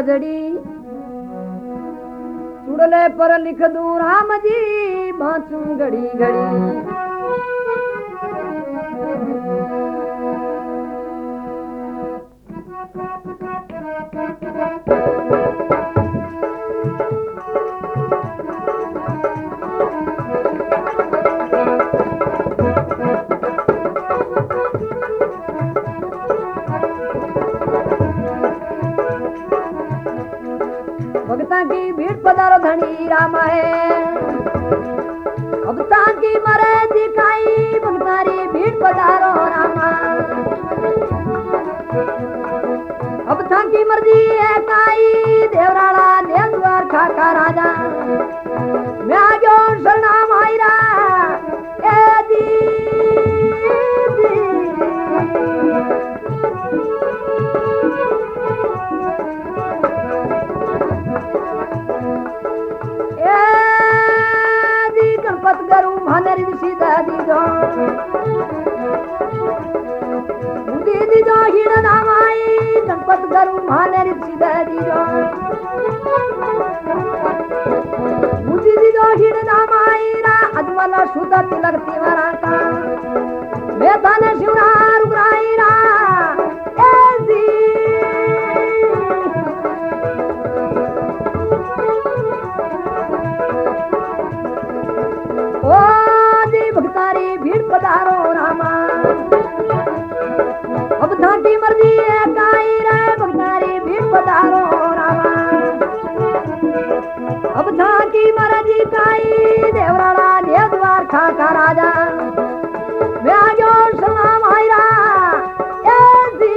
बाजड़ी चुड़ले पर लिख दूं राम जी बाँचूं घड़ी घड़ी। भगता की भीड़ पधारो धनी रामा है भगता की मरे दिखाई भगतारी भीड़ पधारो रामा। भगता की मर्जी है काई देवराला देवद्वार खाका राजा मैं आजो शरणा मायरा ए दी सीधा दीदो दीदो हिण नामाई गणपत गरु मानेरी सीधा दीदो मुझी दीदो हिण नामाई रा अजमला सुधा तिलक तिवारा का मैं थाने शिवरार उगराई रा ऐसी भगतारी भीड़ पधारो रामा। अब थाकी मर्जी है काई रे भगतारी भीड़ पधारो रामा। अब थाकी मर्जी काई देवराला देवद्वार खाका राजा मैं आजो सलाम आयरा ऐसी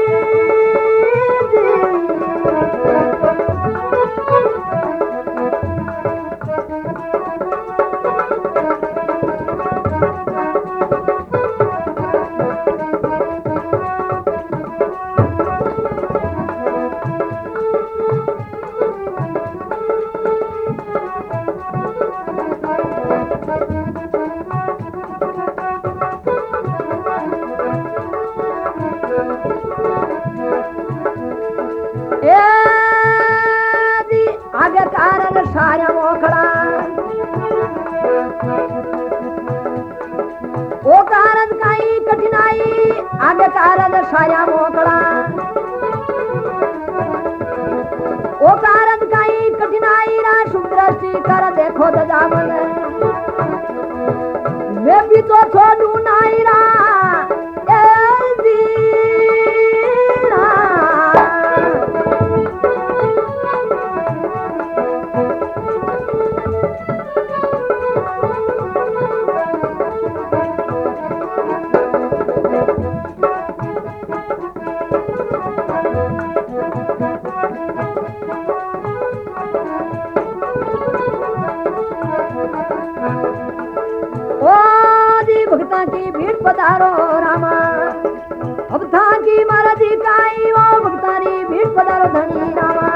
आगे कारण साया मोखड़ा ओ कारण काई कठिनाई आगे कारण साया मोखड़ा ओ कारण काई कठिनाई रा सुदृष्टि कर देखो दजावन मैं भी तो छोड़ू नाई रा भगता की भीड़ पधारो रामा। अब था की महाराजी काई वो भगतारी भीड़ पधारो धनी रामा।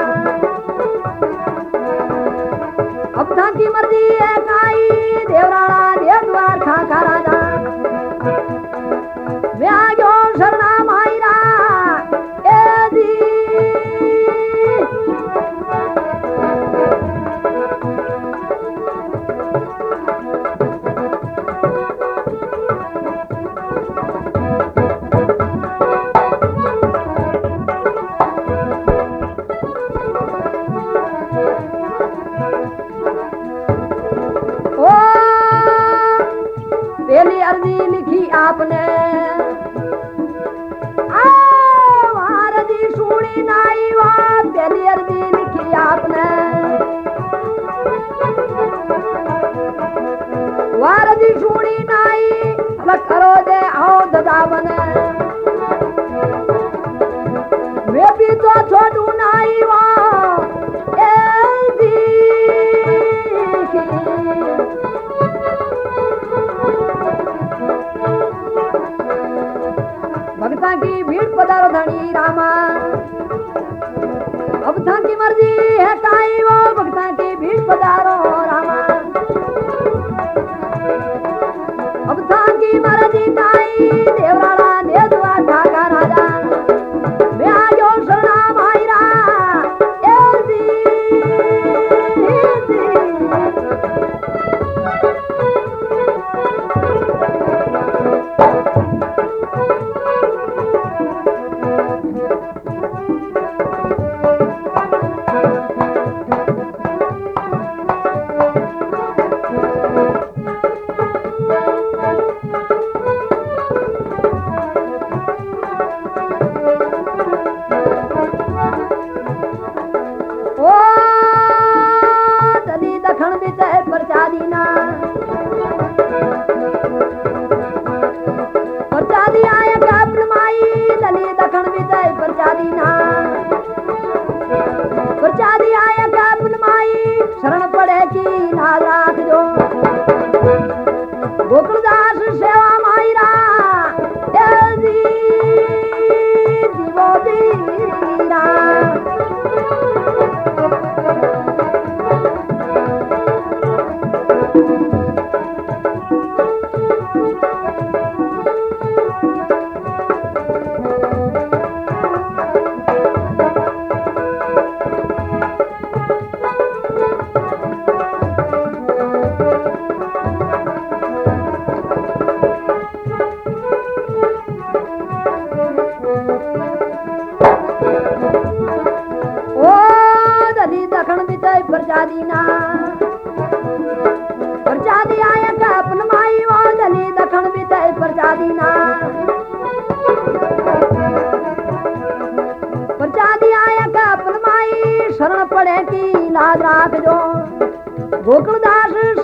अब था की मर्जी है काई देवराला देवद्वार खाका राजा मैं आजो शरणा मायरा ए दी पहली अर्जी लिखी आपने अर्जी सुनी नाई वहाँ पहली अर्जी लिखी आपने अर्जी सुनी नाई अलग करो दे आओ ददावन मैं भी तो छोड़ू नाई वहाँ भगता की भीड़ पधारो धनी रामा। अब था की मर्जी है काई वो भगता की भीड़ पधारो रामा। अब था की मर्जी काई देवराला देवद्वार खाका राजा मैं आजो शरणा मायरा प्रसादी ना प्रसादी आया का अपन माई वो दली दखन भी तय प्रसादी ना प्रसादी आया का अपन माई शरण पड़े की लाज राख जो गोकुलदास